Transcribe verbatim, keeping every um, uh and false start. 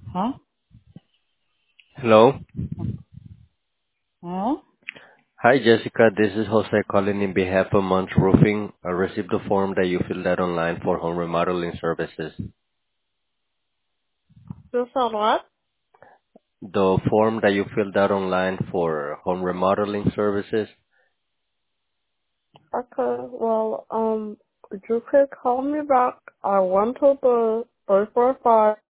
Huh? Hello. Huh? Hi, Jessica. This is Jose calling in behalf of Munch Roofing. I received the form that you filled out online for home remodeling services. You said what? The form that you filled out online for home remodeling services. Okay, well, um, you could call me back. I went to the three four five